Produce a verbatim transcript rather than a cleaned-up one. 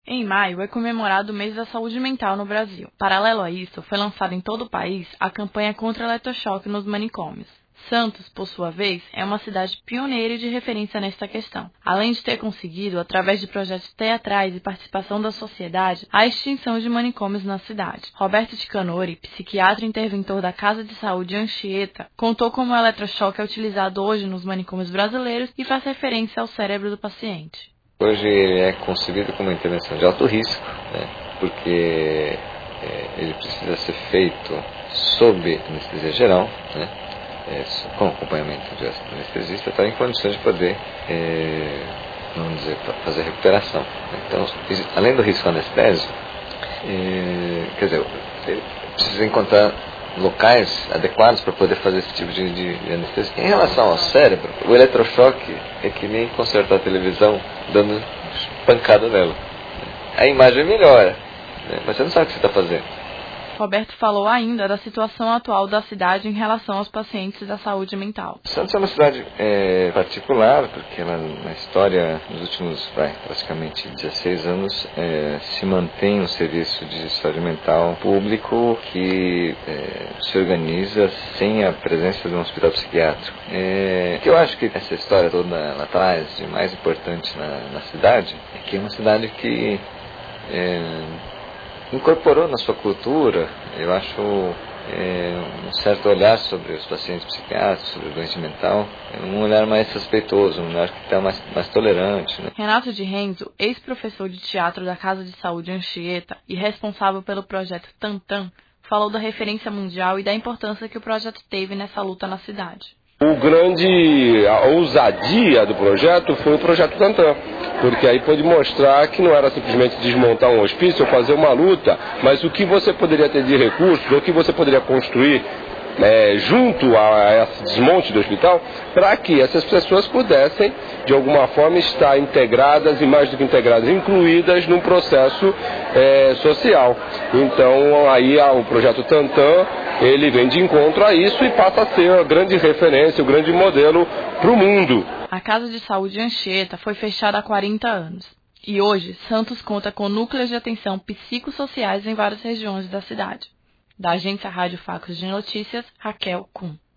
Em maio é comemorado o mês da saúde mental no Brasil. Paralelo a isso, foi lançada em todo o país a campanha contra o eletrochoque nos manicômios. Santos, por sua vez, é uma cidade pioneira e de referência nesta questão, além de ter conseguido, através de projetos teatrais e participação da sociedade, a extinção de manicômios na cidade. Roberto Ticanori, psiquiatra e interventor da Casa de Saúde Anchieta, contou como o eletrochoque é utilizado hoje nos manicômios brasileiros e faz referência ao cérebro do paciente. Hoje ele é concebido como uma intervenção de alto risco, né, porque é, ele precisa ser feito sob anestesia geral, né, é, com acompanhamento de anestesista, está em condições de poder, é, vamos dizer, fazer recuperação. Então, além do risco anestésico, é, quer dizer, ele precisa encontrar locais adequados para poder fazer esse tipo de, de, de anestesia. Em relação ao cérebro, o eletrochoque é que nem consertar a televisão dando pancada nela. A imagem melhora, né? Mas você não sabe o que você está fazendo. Roberto falou ainda da situação atual da cidade em relação aos pacientes da saúde mental. Santos é uma cidade é, particular, porque ela, na história, nos últimos vai, praticamente dezesseis anos, é, se mantém um serviço de saúde mental público que é, se organiza sem a presença de um hospital psiquiátrico. É, que eu acho que essa história toda lá atrás, de mais importante na, na cidade, é que é uma cidade que é, incorporou na sua cultura, eu acho, é, um certo olhar sobre os pacientes psiquiátricos, sobre o doente mental, um olhar mais respeitoso, um olhar que está mais, mais tolerante. Né? Renato de Renzo, ex-professor de teatro da Casa de Saúde Anchieta e responsável pelo projeto Tantan, falou da referência mundial e da importância que o projeto teve nessa luta na cidade. O grande, a ousadia do projeto foi o projeto Tantan, porque aí pôde mostrar que não era simplesmente desmontar um hospício ou fazer uma luta, mas o que você poderia ter de recursos, o que você poderia construir é, junto a esse desmonte do hospital, para que essas pessoas pudessem, de alguma forma, estar integradas e mais do que integradas, incluídas num processo é, social. Então, aí o projeto Tantan, ele vem de encontro a isso e passa a ser a grande referência, o grande modelo para o mundo. A Casa de Saúde Anchieta foi fechada há quarenta anos. E hoje, Santos conta com núcleos de atenção psicossociais em várias regiões da cidade. Da agência Rádio Facos de Notícias, Raquel Kuhn.